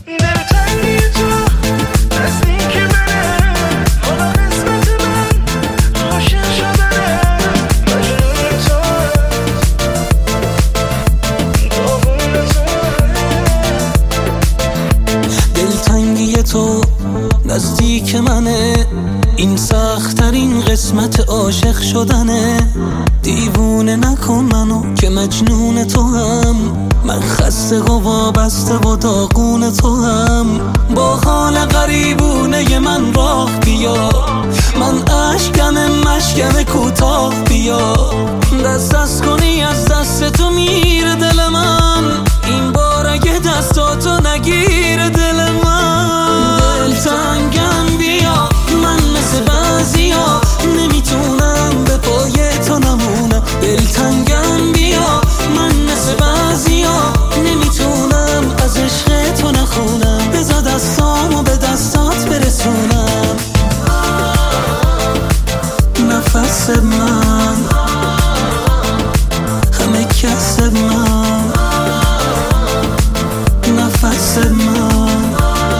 دلتنگی تو نزدیک منه، حالا قسمت من عاشق شدنه، مجنون توه، داغون توه. دلتنگی تو نزدیک منه، این سخت‌ترین قسمت عاشق شدنه. دیوونه نکن منو که مجنون تو هم، من خسته و وابسته و داغون تو هم. با حال غریبونه من راه بیا، من اشکم مشکم کوتاه بیا. دست کنی از دست تو میره دل من، این بار اگه دستاتو نگیره دل من. دلتنگم بیا، من مثل بعضیا نمیتونم به پای تو نمونم. دلتنگم بیا، من مثل بعضیا نمیتونم از عشق تو نخونم. بذار دستامو به دستات برسونم. نفس من همه کس من، نفس من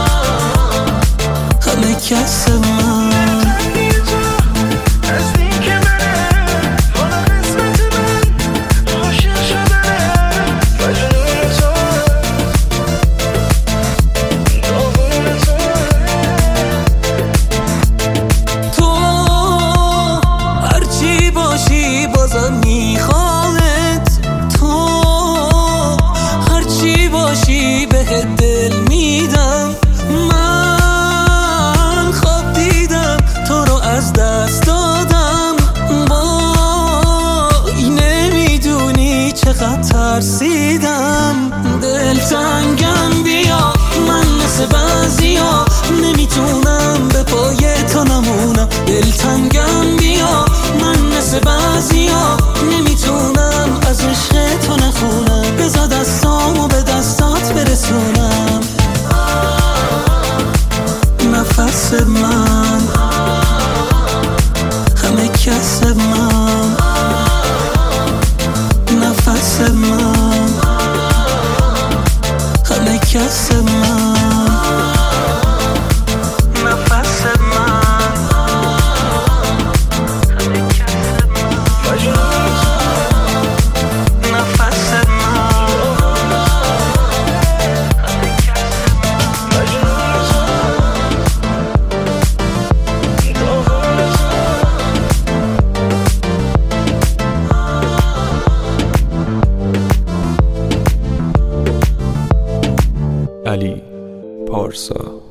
همه کس من. بازم میخواهت، تو هرچی باشی بهت دل میدم. من خواب دیدم تو رو از دست دادم، وای نمیدونی چقدر ترسیدم. دلتنگم بیا، من مثل بعضیا نمیتونم به پای تو نمونم. دلتنگم بیا، من مثل بعضیا نمیتونم از عشق تو نخونم. بذار دستامو به دستات برسونم. نفس من همه کس من، نفس من همه کس من. علی پارسا.